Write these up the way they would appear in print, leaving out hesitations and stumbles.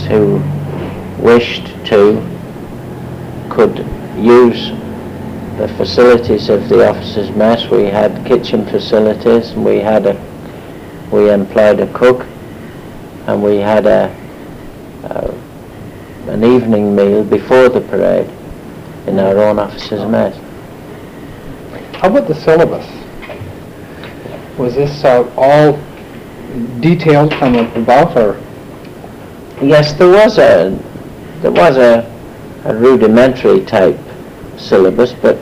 who wished to could use the facilities of the officers' mess. We had kitchen facilities, and we employed a cook, and we had an evening meal before the parade in our own officers' mess. How about the syllabus? Was this all detailed from above, or? Yes, there was a rudimentary type syllabus, but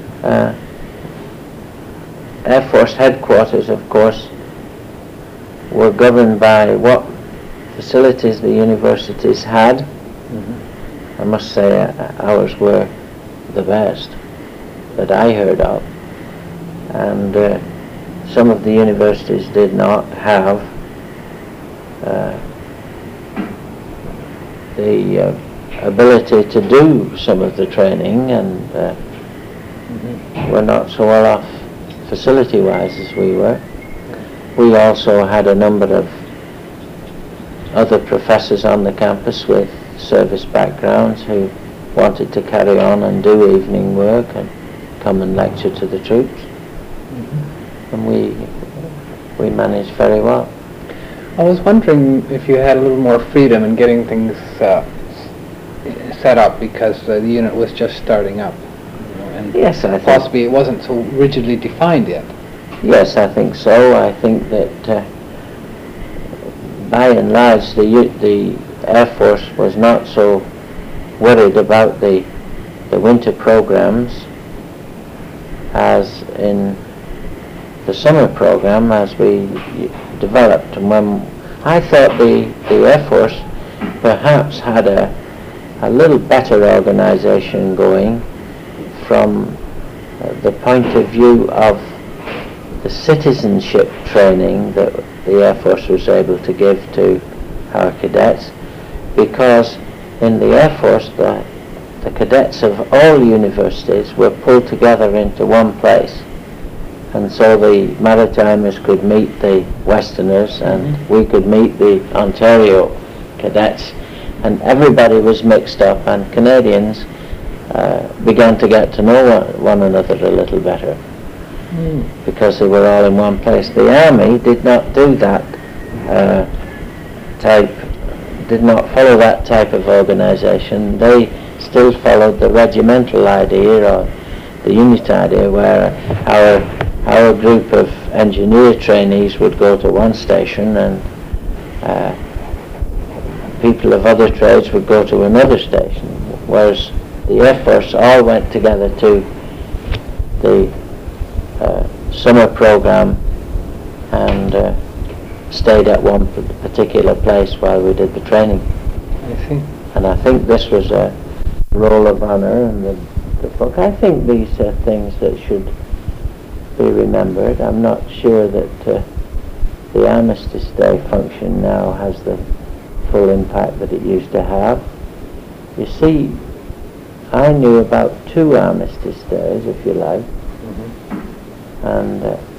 Air Force headquarters, of course, were governed by what facilities the universities had. Mm-hmm. I must say ours were the best that I heard of, and some of the universities did not have the ability to do some of the training, and were not so well off facility-wise as we were. We also had a number of other professors on the campus with service backgrounds who wanted to carry on and do evening work and come and lecture to the troops. Mm-hmm. And we managed very well. I was wondering if you had a little more freedom in getting things set up, because the unit was just starting up, and yes, I possibly it wasn't so rigidly defined yet. Yes, I think so. I think that by and large the Air Force was not so worried about the winter programs as in the summer program as we developed. And when I thought the Air Force perhaps had a little better organization going from the point of view of the citizenship training that the Air Force was able to give to our cadets, because in the Air Force the cadets of all universities were pulled together into one place, and so the Maritimers could meet the Westerners, and we could meet the Ontario cadets, and everybody was mixed up, and Canadians began to get to know one another a little better because they were all in one place. The Army did not do that did not follow that type of organization. They still followed the regimental idea or the unit idea, where our group of engineer trainees would go to one station and people of other trades would go to another station, whereas the Air Force all went together to the summer program and stayed at one particular place while we did the training. I see. And I think this was a roll of honor, and the book. I think these are things that should be remembered. I'm not sure that the Armistice Day function now has the full impact that it used to have. You see, I knew about 2 Armistice Days, if you like, and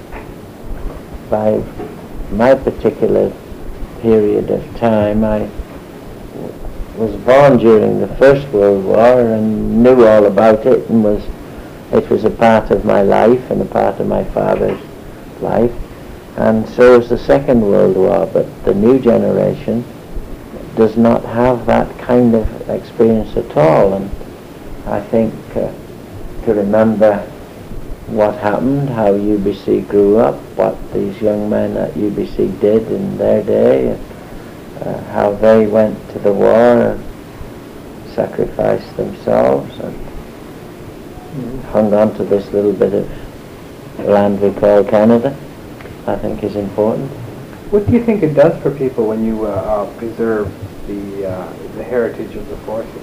by my particular period of time, I was born during the First World War and knew all about it, and it was a part of my life and a part of my father's life, and so was the Second World War, but the new generation does not have that kind of experience at all. And I think to remember what happened, how UBC grew up, what these young men at UBC did in their day, and how they went to the war and sacrificed themselves and hung on to this little bit of land we call Canada, I think is important. What do you think it does for people when you preserve the heritage of the forces?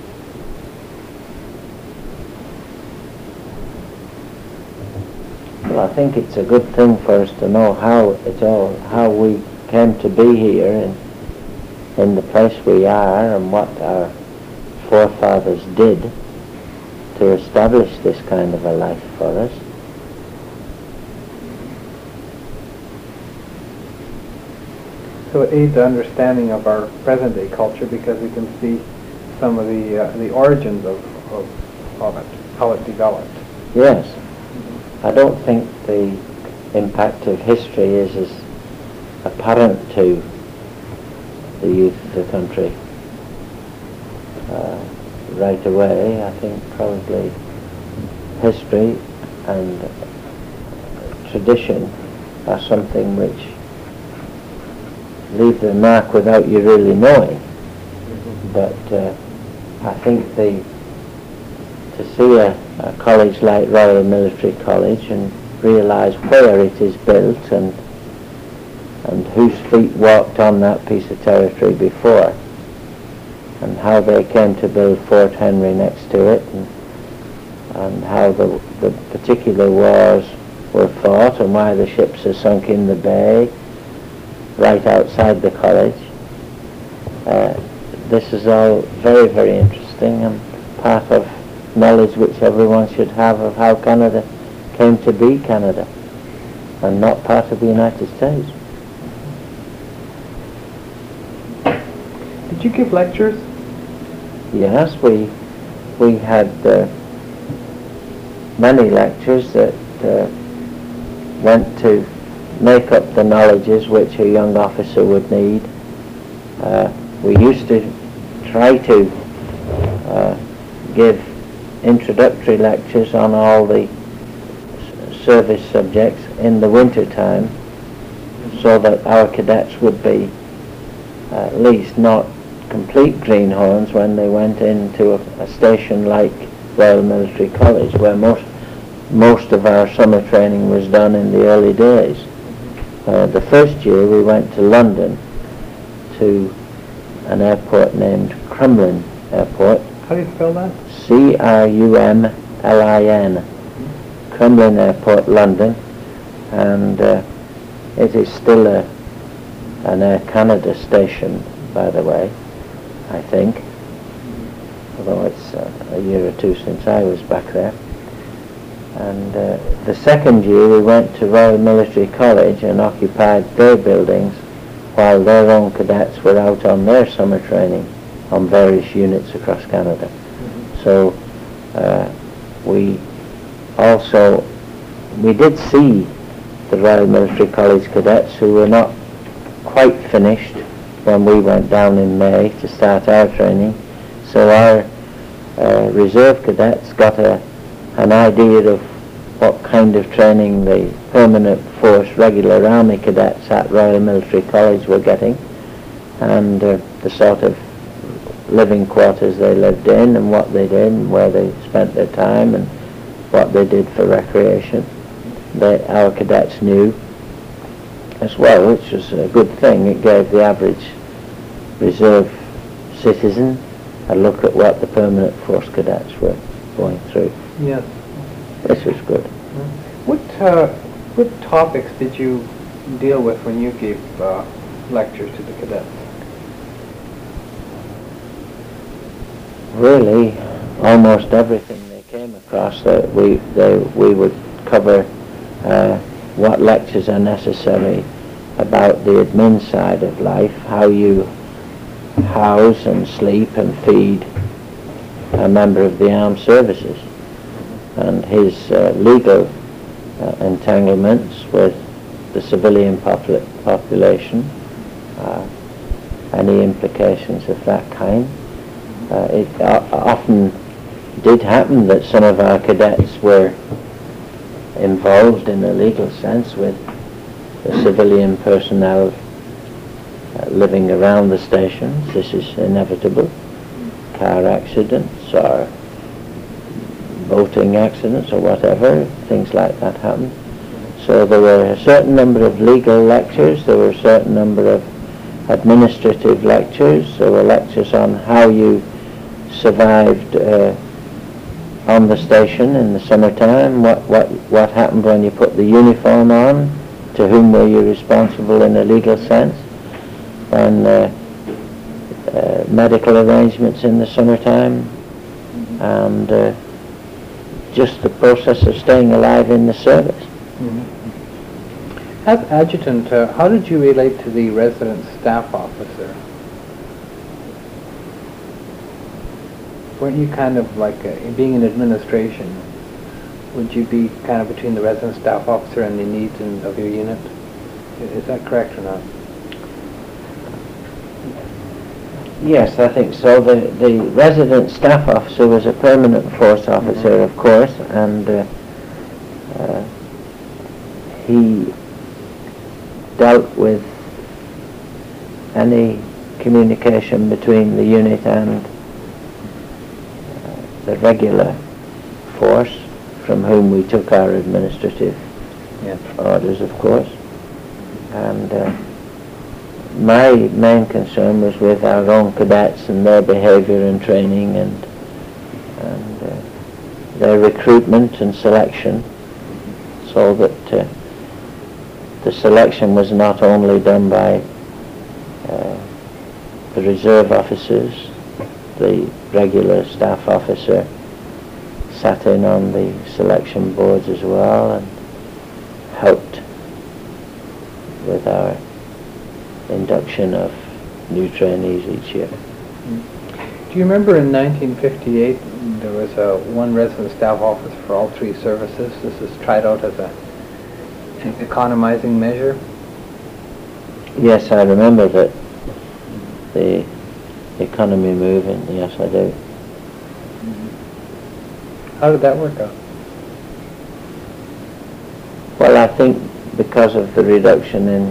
Well, I think it's a good thing for us to know how we came to be here in the place we are, and what our forefathers did to establish this kind of a life for us. So it aids the understanding of our present-day culture because we can see some of the origins of it, how it developed. Yes. I don't think the impact of history is as apparent to the youth of the country right away. I think probably history and tradition are something which leave their mark without you really knowing. But I think to see a college like Royal Military College and realise where it is built and whose feet walked on that piece of territory before, and how they came to build Fort Henry next to it, and how the particular wars were fought and why the ships are sunk in the bay right outside the college. This is all very, very interesting and part of knowledge which everyone should have of how Canada came to be Canada and not part of the United States. Did you give lectures? Yes, we had many lectures that went to make up the knowledges which a young officer would need. We used to try to give introductory lectures on all the service subjects in the winter time, so that our cadets would be at least not complete greenhorns when they went into a station like Royal Military College, where most of our summer training was done in the early days. The first year we went to London to an airport named Crumlin Airport. How do you spell that? Crumlin. Crumlin Airport, London, and it is still an Air Canada station, by the way, I think, although it's a year or two since I was back there. And the second year we went to Royal Military College and occupied their buildings while their own cadets were out on their summer training on various units across Canada. So we did see the Royal Military College cadets who were not quite finished when we went down in May to start our training. So our reserve cadets got an idea of what kind of training the permanent force regular army cadets at Royal Military College were getting, and the sort of living quarters they lived in and what they did and where they spent their time and what they did for recreation. Our cadets knew as well, which was a good thing. It gave the average reserve citizen a look at what the permanent force cadets were going through. Yes. This was good. What topics did you deal with when you gave lectures to the cadets? Really, almost everything they came across. We would cover what lectures are necessary about the admin side of life, how you house and sleep and feed a member of the armed services, and his legal entanglements with the civilian population, any implications of that kind. It often did happen that some of our cadets were involved in a legal sense with the civilian personnel living around the stations. This is inevitable. Car accidents or boating accidents or whatever, things like that happen. So there were a certain number of legal lectures, there were a certain number of administrative lectures, there were lectures on how you survived on the station in the summertime, what happened when you put the uniform on, to whom were you responsible in a legal sense, and medical arrangements in the summertime, and just the process of staying alive in the service. As adjutant, how did you relate to the resident staff officer? Weren't you kind of like, being in administration, would you be kind of between the resident staff officer and the needs of your unit? Is that correct or not? Yes, I think so. The resident staff officer was a permanent force officer, of course, and he dealt with any communication between the unit and the regular force, from whom we took our administrative orders, of course. And my main concern was with our own cadets and their behaviour and training and their recruitment and selection, so that the selection was not only done by the reserve officers. The regular staff officer sat in on the selection boards as well and helped with our induction of new trainees each year. Do you remember in 1958 there was one resident staff officer for all three services? This is tried out as an economizing measure? Yes, I remember that, the economy moving, yes I do. How did that work out? Well, I think because of the reduction in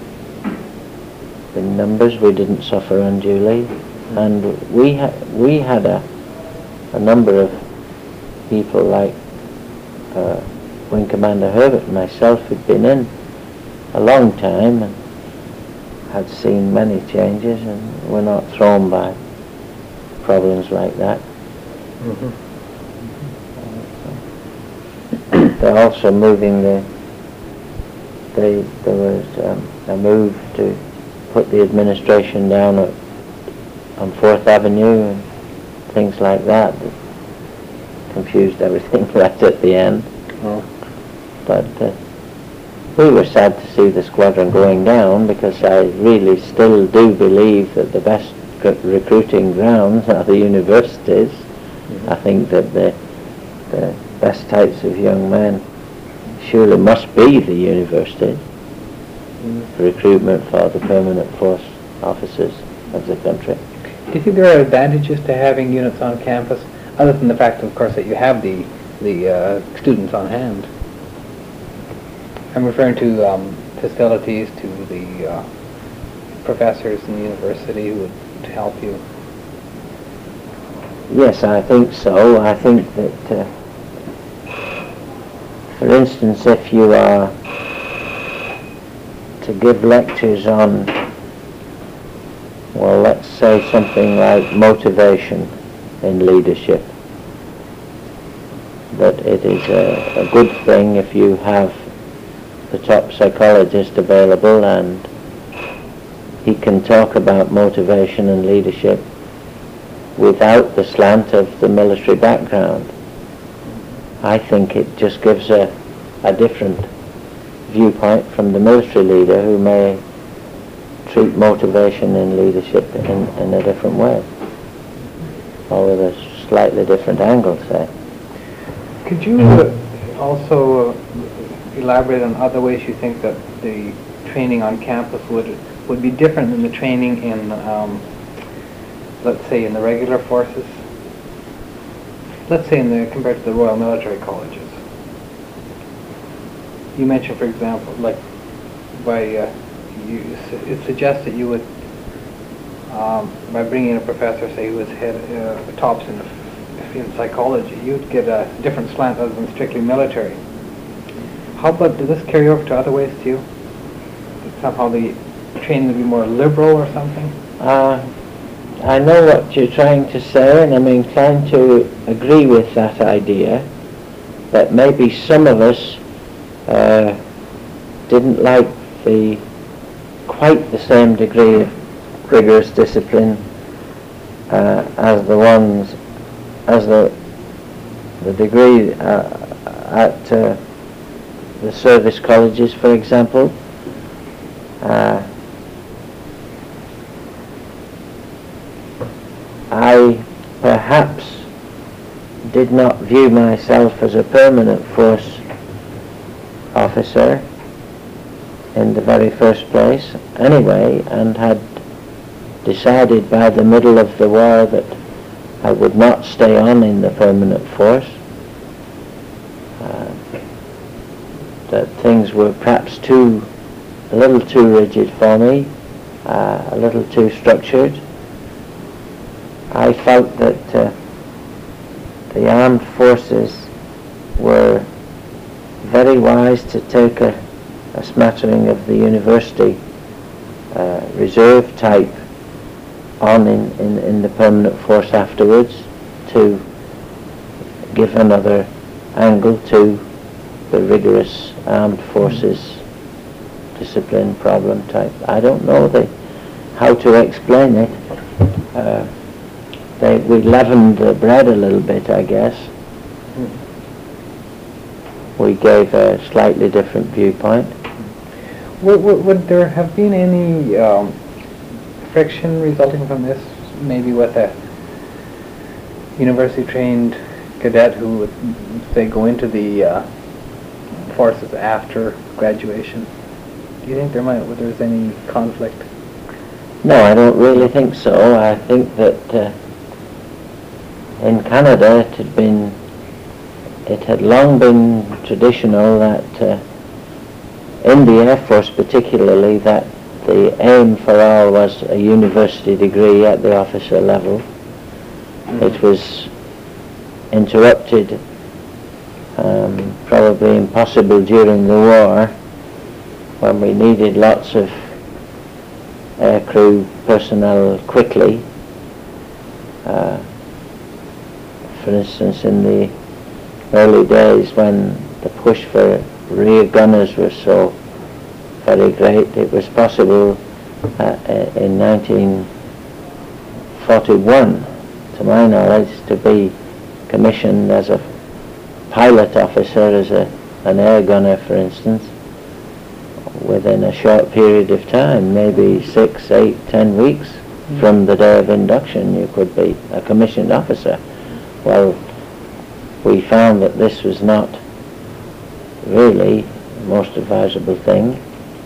numbers, we didn't suffer unduly, and we had a number of people like Wing Commander Herbert and myself who'd been in a long time and had seen many changes and were not thrown by problems like that. They're also moving there was a move to put the administration down on 4th Avenue and things like that confused everything right at the end. But we were sad to see the squadron going down, because I really still do believe that the best recruiting grounds are the universities. I think that the best types of young men surely must be the universities. Recruitment for the permanent force officers of the country. Do you think there are advantages to having units on campus, other than the fact, of course, that you have the students on hand? I'm referring to facilities, to the professors in the university who would help you. Yes, I think so. I think that, for instance, if you are to give lectures on, well, let's say something like motivation in leadership, that it is a good thing if you have the top psychologist available and he can talk about motivation and leadership without the slant of the military background. I think it just gives a different viewpoint from the military leader, who may treat motivation and leadership in a different way, or with a slightly different angle, say. Could you also elaborate on other ways you think that the training on campus would be different than the training in, let's say, in the regular forces? Let's say compared to the Royal Military Colleges. You mentioned, for example, like it suggests that you would, by bringing in a professor, say, who was tops in psychology, you'd get a different slant other than strictly military. How about, does this carry over to other ways too? Somehow the training would be more liberal or something? I know what you're trying to say, and I'm inclined to agree with that idea, that maybe some of us didn't like quite the same degree of rigorous discipline as the degree at the service colleges, for example. I perhaps did not view myself as a permanent force officer in the very first place anyway, and had decided by the middle of the war that I would not stay on in the permanent force, that things were perhaps a little too rigid for me, a little too structured. I felt that the armed forces were very wise to take a smattering of the university reserve type on in the permanent force afterwards, to give another angle to the rigorous armed forces discipline problem type. I don't know how to explain it. We leavened the bread a little bit, I guess. We gave a slightly different viewpoint. Would there have been any friction resulting from this, maybe with a university-trained cadet who would, say, go into the forces after graduation? Do you think there's any conflict? No, I don't really think so. I think that in Canada it had long been traditional that in the Air Force particularly, that the aim for all was a university degree at the officer level. It was interrupted, probably impossible during the war, when we needed lots of aircrew personnel quickly. For instance, in the early days when the push for rear gunners was so very great, it was possible in 1941, to my knowledge, to be commissioned as a pilot officer, as an air gunner, for instance, within a short period of time, maybe 6, 8, 10 weeks from the day of induction, you could be a commissioned officer. Well, we found that this was not really the most advisable thing.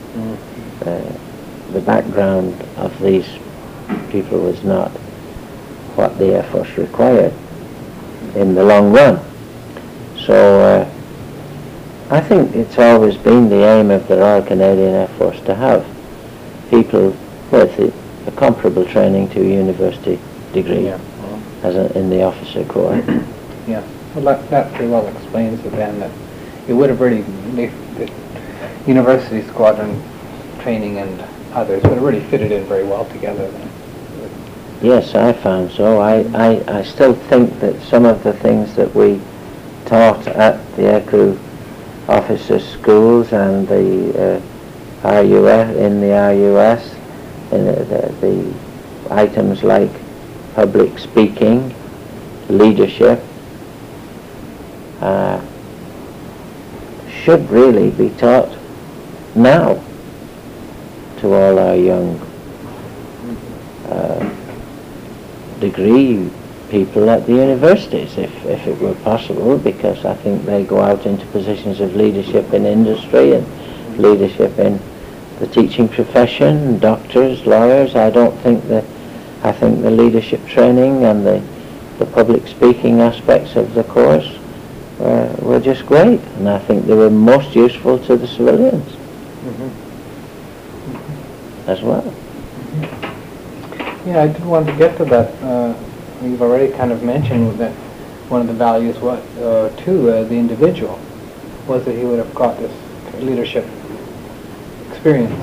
The background of these people was not what the Air Force required in the long run. So I think it's always been the aim of the Royal Canadian Air Force to have people with a comparable training to a university degree, as in the officer corps. Yeah, well, that pretty well explains it then, that it would have really, the university squadron training and others would have really fitted in very well together then. Yes, I found so. I still think that some of the things that we taught at the aircrew officer schools and the RUS, in the RUS, the items like public speaking, leadership, should really be taught now to all our young degree people at the universities, if it were possible, because I think they go out into positions of leadership in industry and leadership in the teaching profession, doctors, lawyers. I think the leadership training and the public speaking aspects of the course were just great, and I think they were most useful to the civilians as well. Yeah, I did want to get to that. You've already kind of mentioned that one of the values to the individual was that he would have got this leadership experience.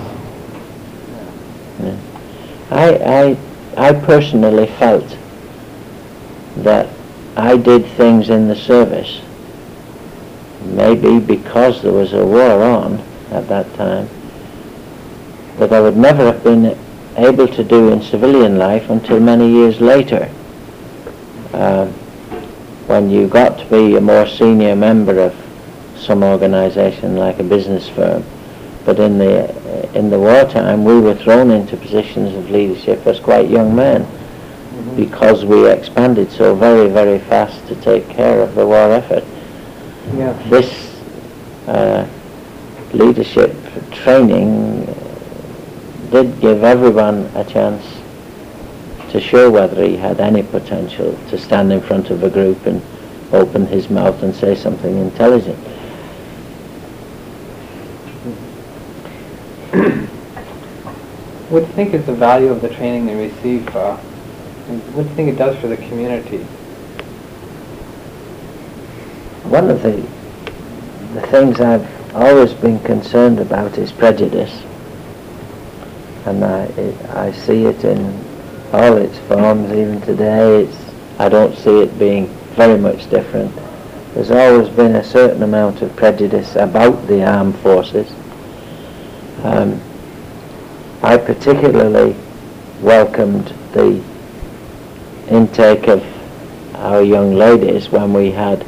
Yeah. I personally felt that I did things in the service, maybe because there was a war on at that time, that I would never have been able to do in civilian life until many years later, when you got to be a more senior member of some organisation like a business firm. But in the wartime, we were thrown into positions of leadership as quite young men, because we expanded so very, very fast to take care of the war effort. Yeah. This leadership training did give everyone a chance to show whether he had any potential to stand in front of a group and open his mouth and say something intelligent. What do you think is the value of the training they receive? And what do you think it does for the community? One of the things I've always been concerned about is prejudice, and I see it in all its forms. Even today, I don't see it being very much different. There's always been a certain amount of prejudice about the armed forces. I particularly welcomed the intake of our young ladies when we had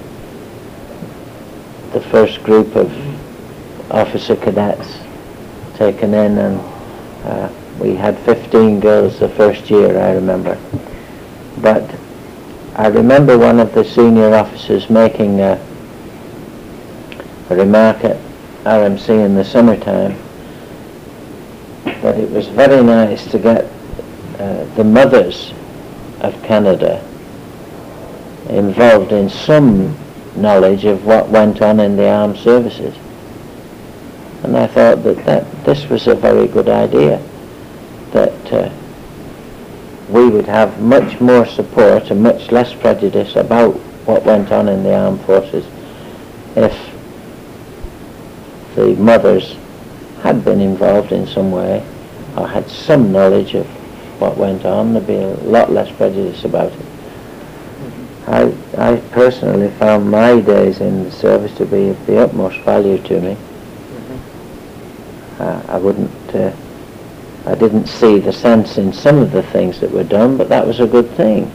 the first group of officer cadets taken in, and we had 15 girls the first year, I remember. But I remember one of the senior officers making a remark at RMC in the summertime that it was very nice to get the mothers of Canada involved in some knowledge of what went on in the armed services. And I thought that this was a very good idea, that we would have much more support and much less prejudice about what went on in the armed forces if the mothers had been involved in some way or had some knowledge of what went on. There'd be a lot less prejudice about it. I personally found my days in the service to be of the utmost value to me. I didn't see the sense in some of the things that were done, but that was a good thing.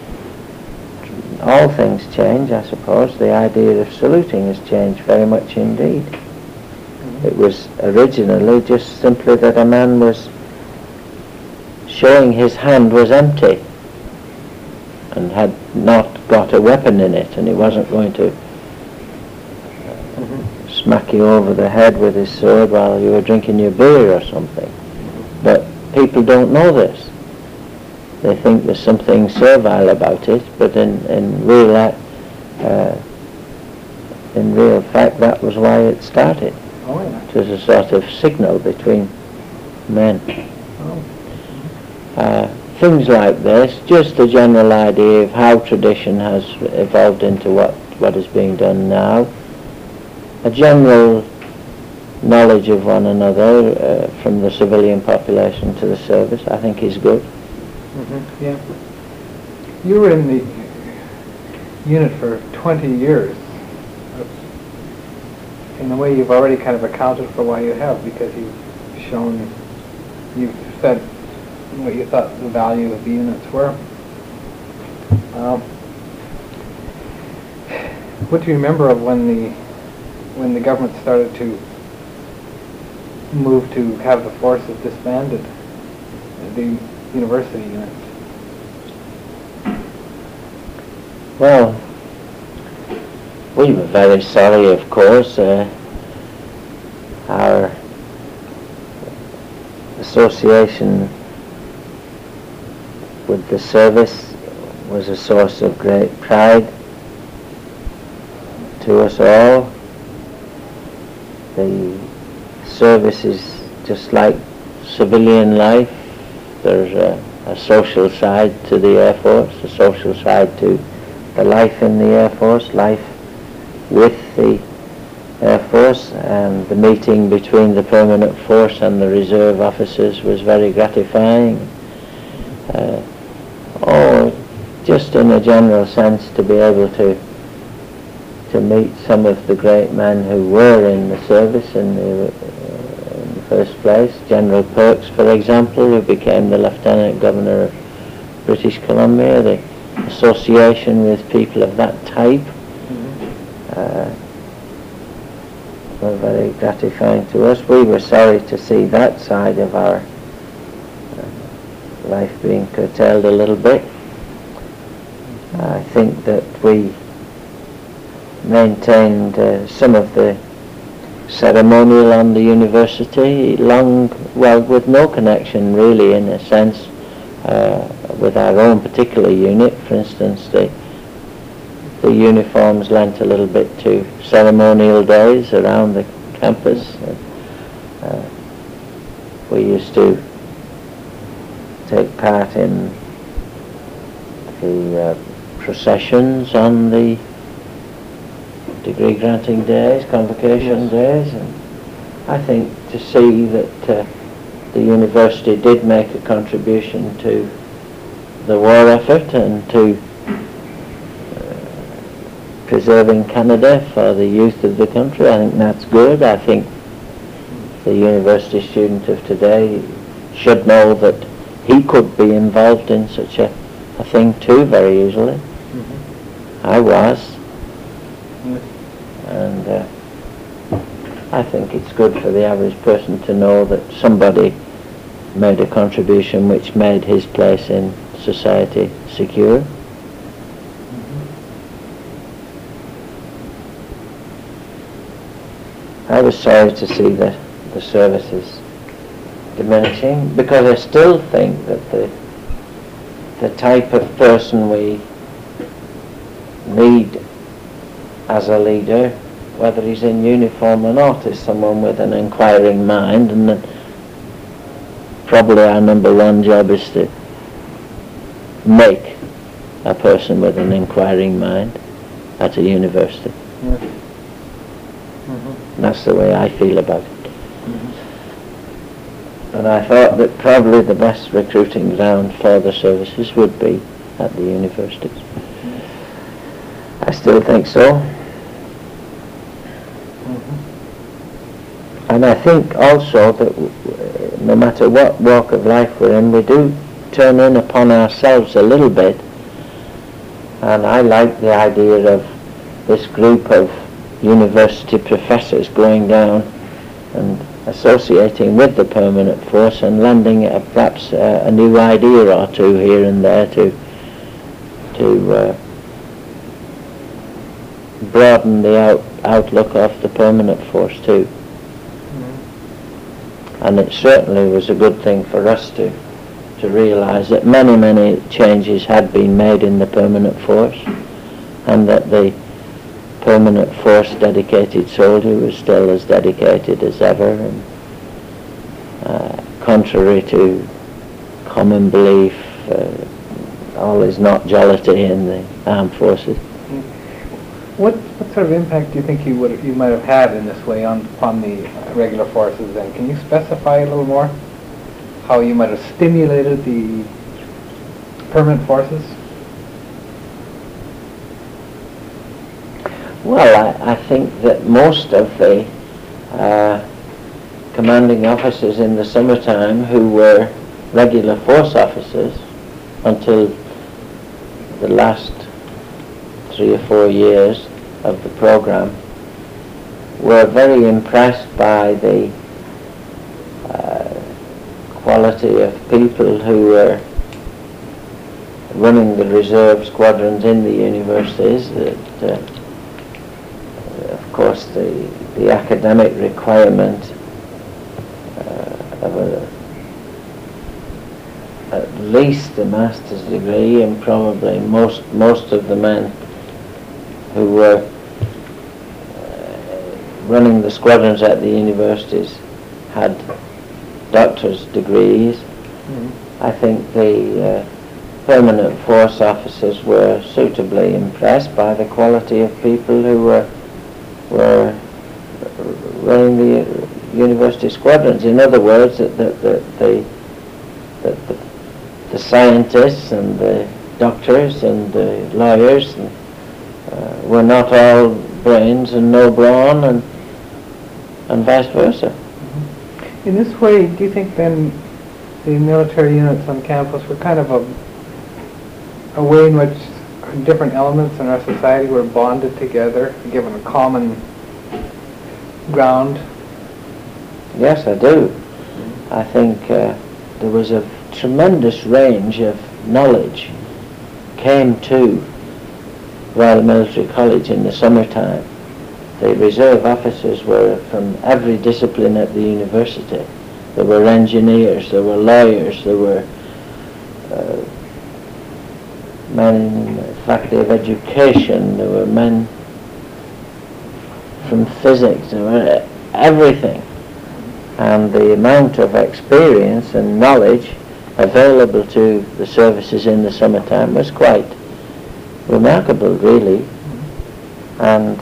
All things change, I suppose. The idea of saluting has changed very much indeed. It was originally just simply that a man was showing his hand was empty and had not got a weapon in it, and he wasn't going to smack you over the head with his sword while you were drinking your beer or something. But people don't know this. They think there's something servile about it, but in real fact that was why it started. Oh, yeah. It was a sort of signal between men. Things like this, just a general idea of how tradition has evolved into what is being done now. A general knowledge of one another from the civilian population to the service, I think is good. Yeah. You were in the unit for 20 years. In a way, you've already kind of accounted for why you have, because you've said what you thought the value of the units were. What do you remember of when the government started to move to have the forces disbanded, the university units? Well, we were very sorry, of course. Our association with the service was a source of great pride to us all. The service is just like civilian life. There's a social side to the Air Force, a social side to the life in the Air Force, life with the Air Force, and the meeting between the permanent force and the reserve officers was very gratifying. Just in a general sense, to be able to meet some of the great men who were in the service in the first place. General Perks, for example, who became the Lieutenant Governor of British Columbia. The association with people of that type were very gratifying to us. We were sorry to see that side of our life being curtailed a little bit. I think that we maintained some of the ceremonial on the university with no connection really, in a sense, with our own particular unit. For instance, the uniforms lent a little bit to ceremonial days around the campus. We used to take part in the processions on the degree granting days, convocation days, and I think to see that the university did make a contribution to the war effort and to preserving Canada for the youth of the country, I think that's good. I think the university student of today should know that he could be involved in such a thing too very easily. I was. And I think it's good for the average person to know that somebody made a contribution which made his place in society secure. I was sorry to see the services diminishing, because I still think that the type of person we need as a leader, whether he's in uniform or not, is someone with an inquiring mind, and that probably our number one job is to make a person with an inquiring mind at a university. That's the way I feel about it. And I thought that probably the best recruiting ground for the services would be at the universities. I still think so. And I think also that no matter what walk of life we're in, we do turn in upon ourselves a little bit. And I like the idea of this group of university professors going down and associating with the permanent force and lending perhaps a new idea or two here and there to broaden the outlook of the permanent force too. And it certainly was a good thing for us to realise that many changes had been made in the permanent force, and that the permanent force dedicated soldier was still as dedicated as ever, and contrary to common belief, all is not jollity in the armed forces. What sort of impact do you think you might have had in this way upon the regular forces then? Can you specify a little more how you might have stimulated the permanent forces? Well, I think that most of the commanding officers in the summertime who were regular force officers until the last 3 or 4 years of the program were very impressed by the quality of people who were running the reserve squadrons in the universities. That of course the academic requirement of at least a master's degree, and probably most of the men who were running the squadrons at the universities had doctor's degrees. I think the permanent force officers were suitably impressed by the quality of people who were running the university squadrons. In other words, that the scientists and the doctors and the lawyers were not all brains and no brawn, and vice versa. In this way, do you think then the military units on campus were kind of a way in which different elements in our society were bonded together, given a common ground? Yes, I do. I think there was a tremendous range of knowledge came to Royal Military College in the summertime. The reserve officers were from every discipline at the university. There were engineers, there were lawyers, there were men in the Faculty of Education, there were men from physics, there were everything. And the amount of experience and knowledge available to the services in the summertime was quite remarkable, really. And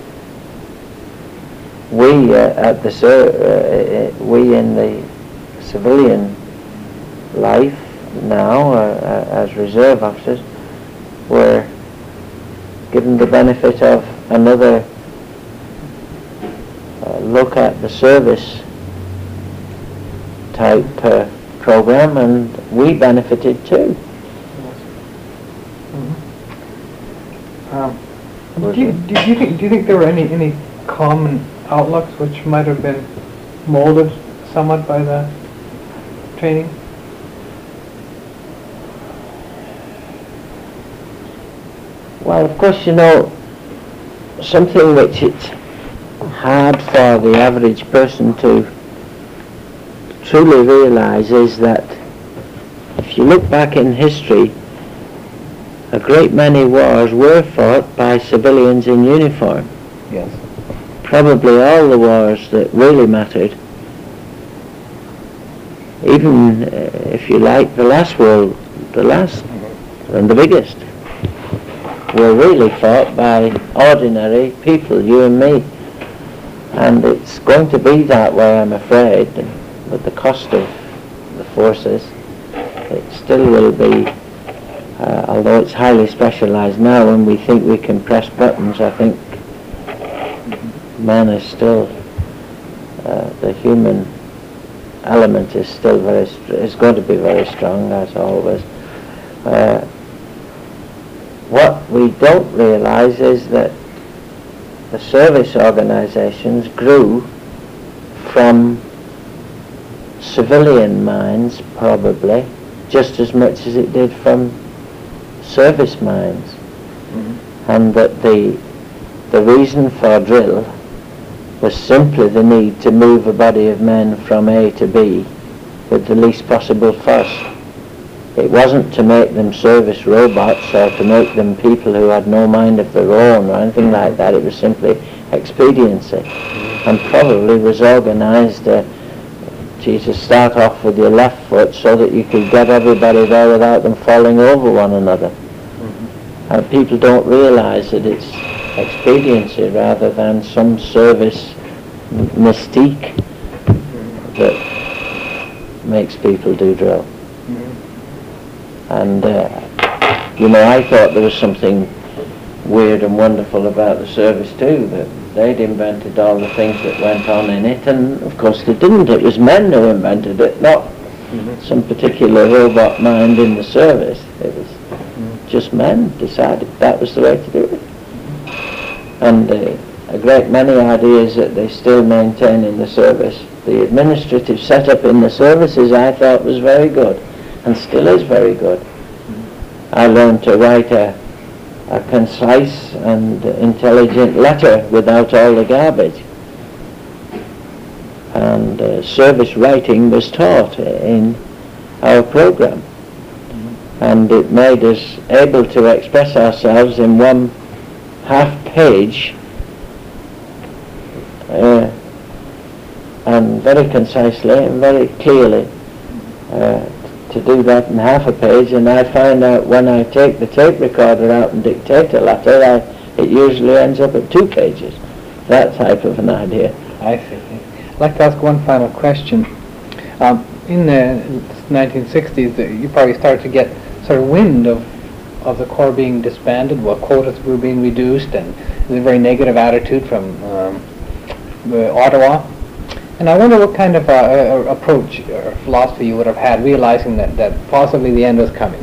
we at the we in the civilian life now as reserve officers were given the benefit of another look at the service type program, and we benefited too. Do you think there were any common outlooks which might have been molded somewhat by the training? Well, of course, you know, something which it's hard for the average person to truly realize is that if you look back in history, a great many wars were fought by civilians in uniform. Yes. Probably all the wars that really mattered, even if you like the last and the biggest, were really fought by ordinary people, you and me. And it's going to be that way, I'm afraid, with the cost of the forces. It still will be, although it's highly specialized now and we think we can press buttons, I think man is still, the human element is still is going to be very strong, as always. What we don't realize is that the service organizations grew from civilian minds, probably, just as much as it did from service minds. Mm-hmm. And that the reason for drill was simply the need to move a body of men from A to B with the least possible fuss. It wasn't to make them service robots or to make them people who had no mind of their own or anything like that. It was simply expediency, and probably was organized to start off with your left foot so that you could get everybody there without them falling over one another. Mm-hmm. And people don't realize that it's expediency rather than some service mystique that makes people do drill. And, you know, I thought there was something weird and wonderful about the service too, that they'd invented all the things that went on in it, and of course they didn't. It was men who invented it, not some particular robot mind in the service. It was just men decided that was the way to do it. And a great many ideas that they still maintain in the service. The administrative setup in the services I thought was very good, and still is very good. I learned to write a concise and intelligent letter without all the garbage. And service writing was taught in our program. And it made us able to express ourselves in one half page and very concisely and very clearly. To do that in half a page, and I find out when I take the tape recorder out and dictate a letter, it usually ends up at 2 pages. That type of an idea. I see. I'd like to ask one final question. In the 1960s, you probably started to get sort of wind of the Corps being disbanded, well, quotas were being reduced, and there's a very negative attitude from Ottawa. And I wonder what kind of approach or philosophy you would have had, realizing that possibly the end was coming.